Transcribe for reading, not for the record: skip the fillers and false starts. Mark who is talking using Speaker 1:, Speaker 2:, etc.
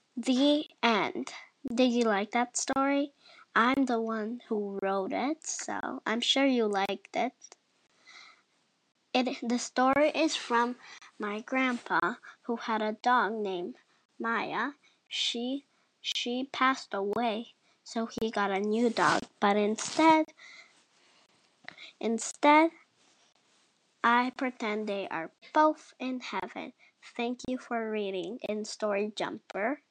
Speaker 1: The end. Did you like that story? I'm the one who wrote it, so I'm sure you liked it. The story is from my grandpa who had a dog named Maya. She passed away, so he got a new dog, but instead I pretend they are both in heaven. Thank you for reading in Story Jumper.